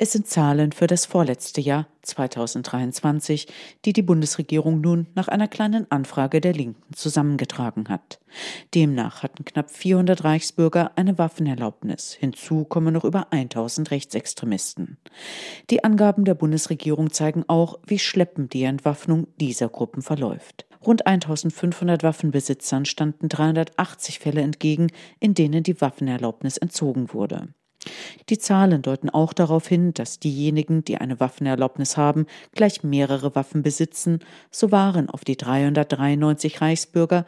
Es sind Zahlen für das vorletzte Jahr 2023, die die Bundesregierung nun nach einer kleinen Anfrage der Linken zusammengetragen hat. Demnach hatten knapp 400 Reichsbürger eine Waffenerlaubnis. Hinzu kommen noch über 1000 Rechtsextremisten. Die Angaben der Bundesregierung zeigen auch, wie schleppend die Entwaffnung dieser Gruppen verläuft. Rund 1500 Waffenbesitzern standen 380 Fälle entgegen, in denen die Waffenerlaubnis entzogen wurde. Die Zahlen deuten auch darauf hin, dass diejenigen, die eine Waffenerlaubnis haben, gleich mehrere Waffen besitzen. So waren auf die 393 Reichsbürger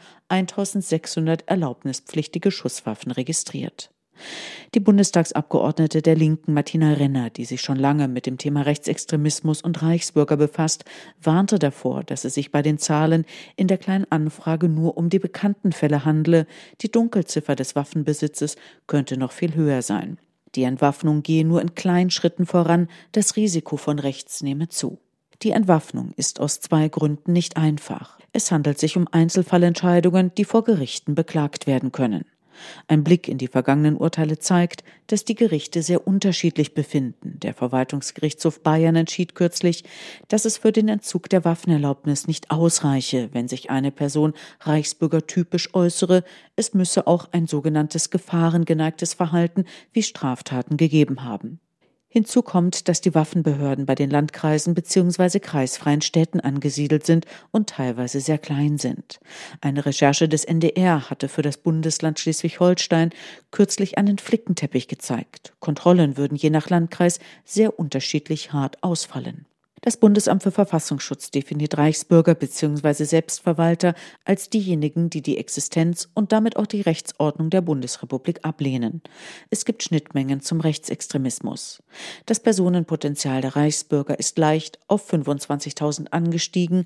1600 erlaubnispflichtige Schusswaffen registriert. Die Bundestagsabgeordnete der Linken Martina Renner, die sich schon lange mit dem Thema Rechtsextremismus und Reichsbürger befasst, warnte davor, dass es sich bei den Zahlen in der kleinen Anfrage nur um die bekannten Fälle handle. Die Dunkelziffer des Waffenbesitzes könnte noch viel höher sein. Die Entwaffnung gehe nur in kleinen Schritten voran, das Risiko von rechts nehme zu. Die Entwaffnung ist aus 2 Gründen nicht einfach. Es handelt sich um Einzelfallentscheidungen, die vor Gerichten beklagt werden können. Ein Blick in die vergangenen Urteile zeigt, dass die Gerichte sehr unterschiedlich befinden. Der Verwaltungsgerichtshof Bayern entschied kürzlich, dass es für den Entzug der Waffenerlaubnis nicht ausreiche, wenn sich eine Person reichsbürgertypisch äußere. Es müsse auch ein sogenanntes gefahrengeneigtes Verhalten wie Straftaten gegeben haben. Hinzu kommt, dass die Waffenbehörden bei den Landkreisen bzw. kreisfreien Städten angesiedelt sind und teilweise sehr klein sind. Eine Recherche des NDR hatte für das Bundesland Schleswig-Holstein kürzlich einen Flickenteppich gezeigt. Kontrollen würden je nach Landkreis sehr unterschiedlich hart ausfallen. Das Bundesamt für Verfassungsschutz definiert Reichsbürger bzw. Selbstverwalter als diejenigen, die die Existenz und damit auch die Rechtsordnung der Bundesrepublik ablehnen. Es gibt Schnittmengen zum Rechtsextremismus. Das Personenpotenzial der Reichsbürger ist leicht auf 25.000 angestiegen,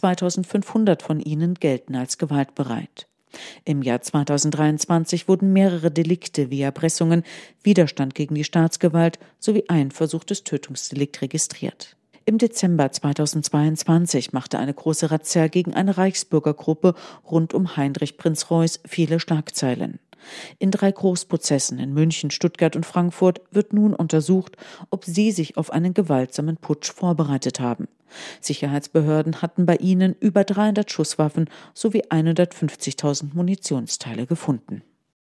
2.500 von ihnen gelten als gewaltbereit. Im Jahr 2023 wurden mehrere Delikte wie Erpressungen, Widerstand gegen die Staatsgewalt sowie ein versuchtes Tötungsdelikt registriert. Im Dezember 2022 machte eine große Razzia gegen eine Reichsbürgergruppe rund um Heinrich Prinz Reuß viele Schlagzeilen. In 3 Großprozessen in München, Stuttgart und Frankfurt wird nun untersucht, ob sie sich auf einen gewaltsamen Putsch vorbereitet haben. Sicherheitsbehörden hatten bei ihnen über 300 Schusswaffen sowie 150.000 Munitionsteile gefunden.